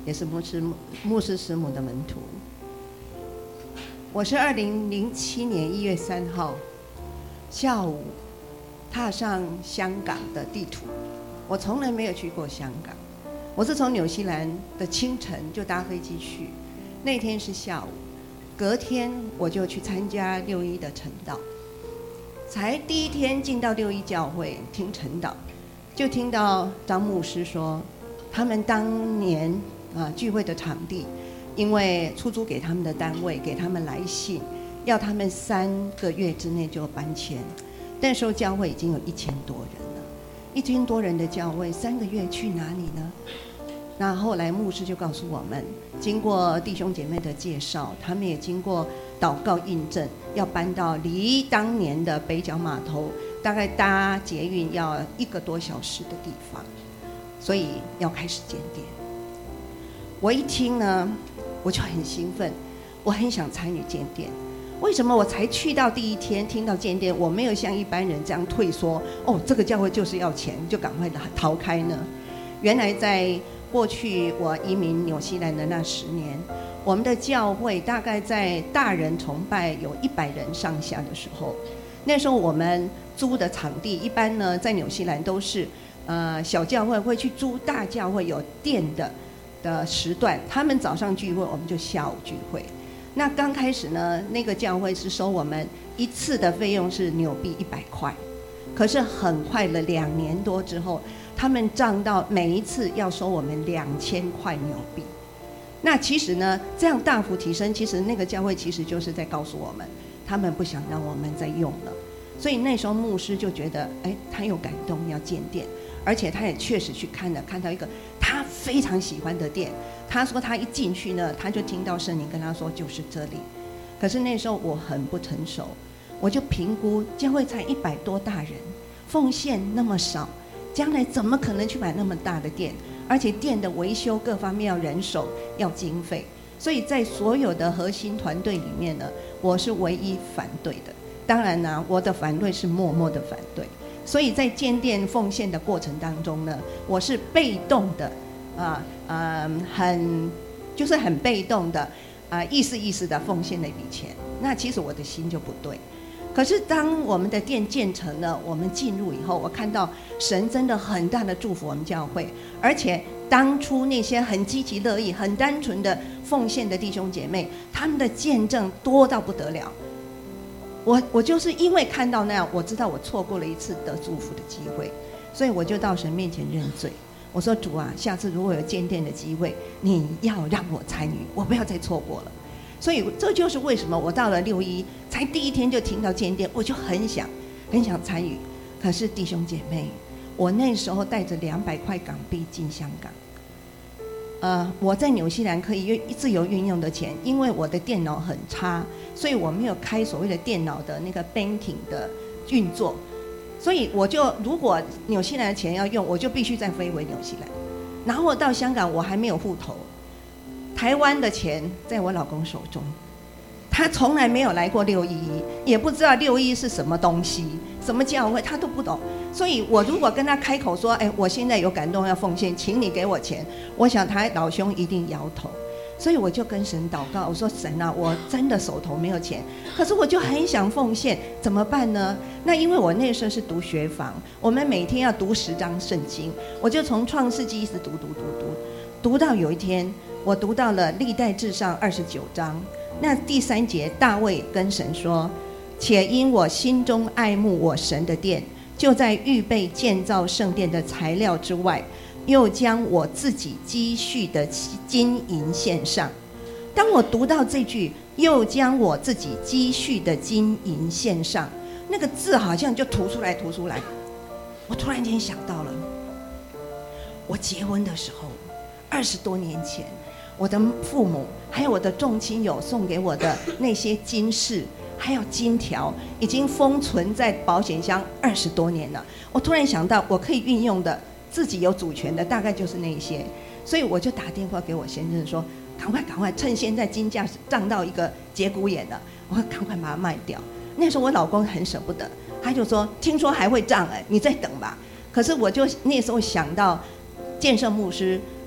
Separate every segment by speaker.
Speaker 1: 也是牧师师母的门徒。我是2007年1月3号下午踏上香港的地图。我从来没有去过香港，我是从纽西兰的清晨就搭飞机去，那天是下午，隔天我就去参加6·1的晨祷。才第一天进到6·1教会听晨祷，就听到张牧师说，他们当年聚会的场地，因为出租给他们的单位给他们来信，要他们3个月之内就搬迁。那时候教会已经有1000多人了，1000多人的教会3个月去哪里呢？那后来牧师就告诉我们，经过弟兄姐妹的介绍，他们也经过祷告印证，要搬到离当年的北角码头大概搭捷运要1个多小时的地方，所以要开始建殿。我一听呢，我就很兴奋，我很想参与建殿。为什么我才去到第一天听到建殿，我没有像一般人这样退缩，这个教会就是要钱，就赶快逃开呢？原来在过去我移民纽西兰的那10年，我们的教会大概在大人崇拜有100人上下的时候，那时候我们租的场地一般呢，在纽西兰都是小教会会去租大教会有殿的时段，他们早上聚会，我们就下午聚会。那刚开始呢，那个教会是收我们一次的费用是纽币100块，可是很快了2年多之后，他们涨到每一次要收我们2000块纽币。那其实呢，这样大幅提升，其实那个教会其实就是在告诉我们，他们不想让我们再用了。所以那时候牧师就觉得，他有感动要建殿，而且他也确实去看到一个他非常喜欢的殿。他说他一进去呢，他就听到圣灵跟他说就是这里。可是那时候我很不成熟，我就评估教会才100多大人，奉献那么少，将来怎么可能去买那么大的殿？而且殿的维修各方面要人手要经费，所以在所有的核心团队里面呢，我是唯一反对的。当然呢，我的反对是默默的反对。所以在建殿奉献的过程当中呢，我是被动的，很被动的，意思的奉献了一笔钱。那其实我的心就不对。可是当我们的殿建成了，我们进入以后，我看到神真的很大的祝福我们教会，而且当初那些很积极乐意、很单纯的奉献的弟兄姐妹，他们的见证多到不得了。我就是因为看到那样，我知道我错过了一次得祝福的机会，所以我就到神面前认罪。我说主啊，下次如果有建殿的机会，你要让我参与，我不要再错过了。所以这就是为什么我到了6·1才第一天就听到建殿，我就很想参与。可是弟兄姐妹，我那时候带着200块港币进香港，我在纽西兰可以自由运用的钱，因为我的电脑很差，所以我没有开所谓的电脑的那个 banking 的运作，所以我就如果纽西兰的钱要用，我就必须再飞回纽西兰。然后到香港我还没有户头，台湾的钱在我老公手中，他从来没有来过6·1，也不知道6·1是什么东西，什么教会他都不懂。所以我如果跟他开口说，我现在有感动要奉献，请你给我钱，我想他老兄一定摇头。所以我就跟神祷告，我说神啊，我真的手头没有钱，可是我就很想奉献，怎么办呢？那因为我那时候是读学房，我们每天要读10章圣经，我就从创世纪一直读到有一天我读到了历代志上29章，那第3节，大卫跟神说，且因我心中爱慕我神的殿，就在预备建造圣殿的材料之外，又将我自己积蓄的金银献上。当我读到这句又将我自己积蓄的金银献上，那个字好像就突出来。我突然间想到了我结婚的时候20多年前，我的父母还有我的众亲友送给我的那些金饰还有金条，已经封存在保险箱20多年了。我突然想到我可以运用的，自己有主权的大概就是那些，所以我就打电话给我先生说，赶快趁现在金价涨到一个节骨眼了，我赶快把它卖掉。那时候我老公很舍不得，他就说听说还会涨，你再等吧。可是我就那时候想到建设牧师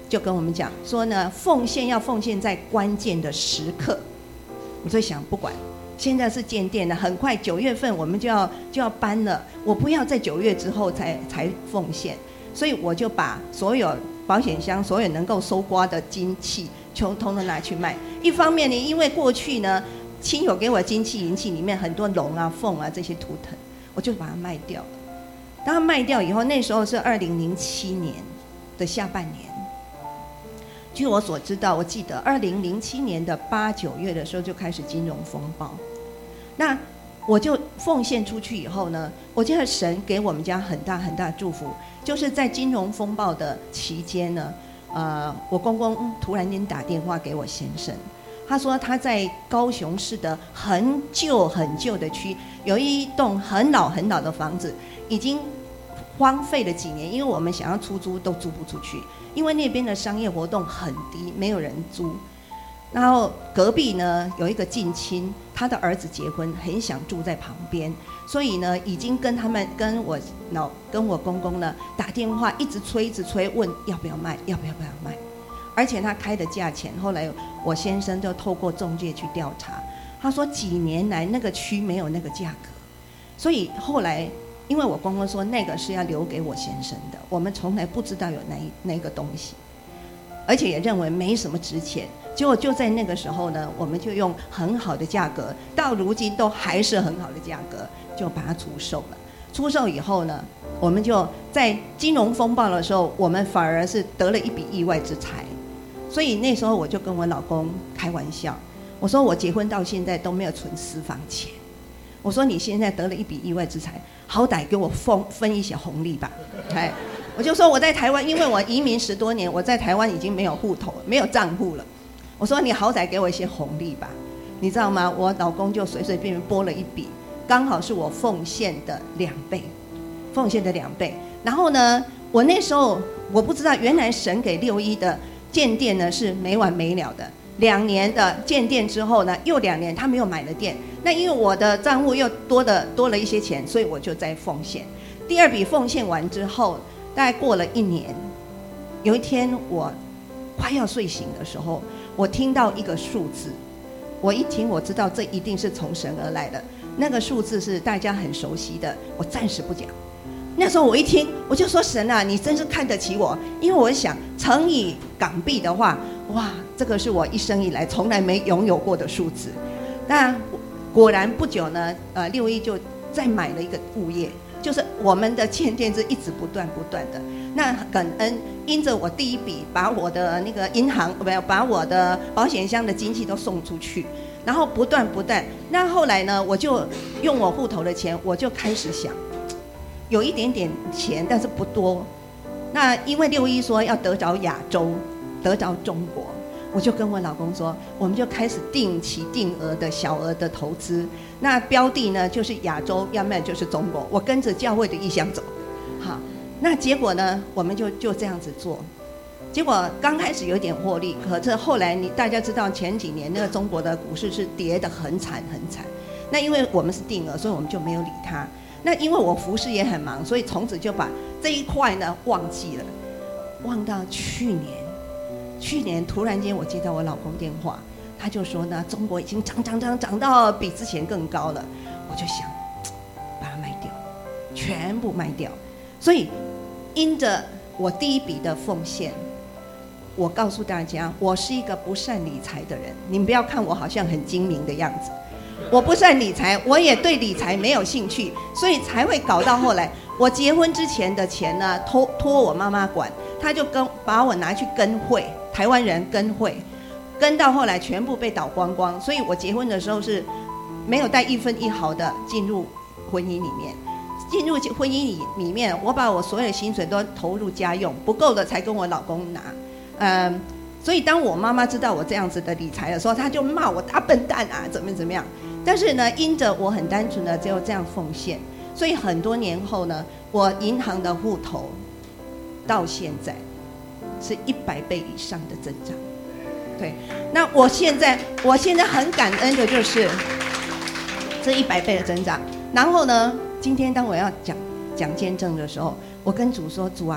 Speaker 1: 就跟我们讲说呢，奉献要奉献在关键的时刻。我就想，不管现在是建店了，很快9月份我们就要搬了，我不要在9月之后才奉献，所以我就把所有保险箱所有能够收刮的金器，通通拿去卖。一方面呢，因为过去呢，亲友给我金器银器里面很多龙啊、凤啊这些图腾，我就把它卖掉了。当它卖掉以后，那时候是2007年的下半年。据我所知道，我记得2007年的8、9月的时候就开始金融风暴。那我就奉献出去以后呢，我觉得神给我们家很大很大的祝福，就是在金融风暴的期间呢，我公公突然间打电话给我先生，他说他在高雄市的很旧很旧的区，有一栋很老很老的房子，已经荒废了几年，因为我们想要出租都租不出去，因为那边的商业活动很低，没有人租。然后隔壁呢有一个近亲，他的儿子结婚，很想住在旁边，所以呢已经跟我公公呢打电话，一直催，问要不要卖，要不要卖。而且他开的价钱，后来我先生就透过中介去调查，他说几年来那个区没有那个价格，所以后来因为我公公说那个是要留给我先生的，我们从来不知道有那个东西，而且也认为没什么值钱。结果就在那个时候呢，我们就用很好的价格，到如今都还是很好的价格，就把它出售了。出售以后呢，我们就在金融风暴的时候，我们反而是得了一笔意外之财。所以那时候我就跟我老公开玩笑，我说我结婚到现在都没有存私房钱，我说你现在得了一笔意外之财，好歹给我分一些红利吧。我就说我在台湾，因为我移民10多年，我在台湾已经没有户头，没有账户了。我说你好歹给我一些红利吧，你知道吗？我老公就随随便便拨了一笔，刚好是我奉献的2倍。然后呢，我那时候我不知道，原来神给6·1的建店呢是没完没了的。2年的建店之后呢，又2年他没有买了店，那因为我的账户又多了一些钱，所以我就在奉献。第2笔奉献完之后，大概过了1年，有一天我快要睡醒的时候，我听到一个数字，我一听我知道这一定是从神而来的。那个数字是大家很熟悉的，我暂时不讲。那时候我一听，我就说神啊，你真是看得起我，因为我想乘以港币的话，哇，这个是我一生以来从来没拥有过的数字。那果然不久呢，6·1就再买了一个物业，就是我们的建店是一直不断的。那感恩，因着我第1笔把我的那个银行把我的保险箱的金器都送出去，然后不断。那后来呢，我就用我户头的钱，我就开始想，有一点点钱，但是不多。那因为6·1说要得着亚洲，得着中国，我就跟我老公说，我们就开始定期定额的小额的投资。那标的呢，就是亚洲，要不然就是中国。我跟着教会的意向走，好。那结果呢，我们就这样子做。结果刚开始有点获利，可是后来大家知道前几年那个中国的股市是跌得很惨。那因为我们是定额，所以我们就没有理它。那因为我服侍也很忙，所以从此就把这一块呢忘记了。忘到去年突然间我接到我老公电话，他就说呢，中国已经涨到比之前更高了。我就想把它卖掉，全部卖掉。所以因着我第1笔的奉献，我告诉大家，我是一个不善理财的人。你们不要看我好像很精明的样子，我不善理财，我也对理财没有兴趣，所以才会搞到后来，我结婚之前的钱呢，托我妈妈管，她就把我拿去跟会，台湾人跟会，跟到后来全部被倒光光。所以我结婚的时候是没有带1分1毫的进入婚姻里面。进入婚姻里面，我把我所有的薪水都投入家用，不够的才跟我老公拿。所以当我妈妈知道我这样子的理财的时候，她就骂我大笨蛋啊，怎么样。但是呢，因着我很单纯的只有这样奉献，所以很多年后呢，我银行的户头到现在是100倍以上的增长。对，那我现在很感恩的就是这100倍的增长。然后呢，今天当我要讲见证的时候，我跟主说，主啊，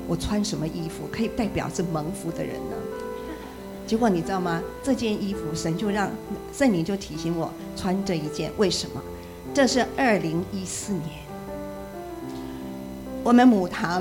Speaker 1: 我穿什么衣服可以代表是蒙福的人呢？结果你知道吗？这件衣服神就让圣灵就提醒我穿这一件，为什么？这是2014年，我们母堂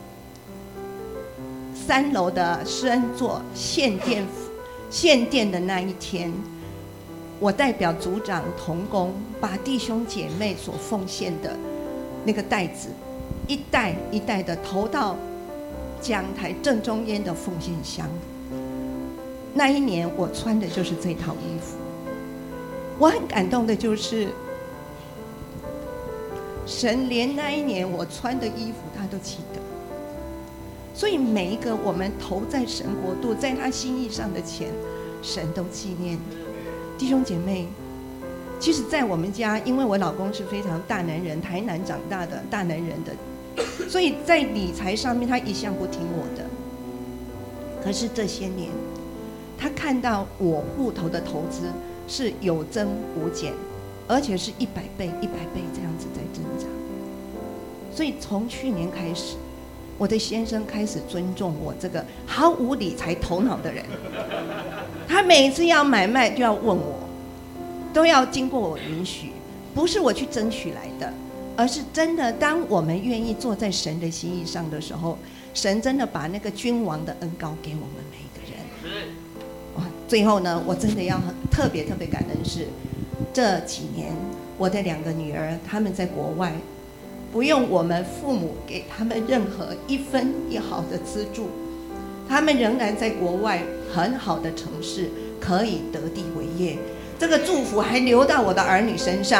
Speaker 1: 3楼的施恩座献殿的那一天，我代表组长同工，把弟兄姐妹所奉献的那个袋子，一袋一袋的投到讲台正中间的奉献箱。那一年我穿的就是这套衣服。我很感动的就是神连那一年我穿的衣服他都记得，所以每一个我们投在神国度在他心意上的钱，神都纪念。弟兄姐妹，其实在我们家，因为我老公是非常大男人，台南长大的大男人的，所以在理财上面他一向不听我的。可是这些年他看到我户头的投资是有增无减，而且是100倍100倍这样子在增长。所以从去年开始，我的先生开始尊重我这个毫无理财头脑的人。他每次要买卖就要问我，都要经过我允许，不是我去争取来的，而是真的当我们愿意坐在神的心意上的时候，神真的把那个君王的恩膏给我们每一个人。最后呢，我真的要特别感恩是，这几年我的2个女儿，她们在国外，不用我们父母给他们任何1分1毫的资助，他们仍然在国外很好的城市可以得地为业。这个祝福还流到我的儿女身上。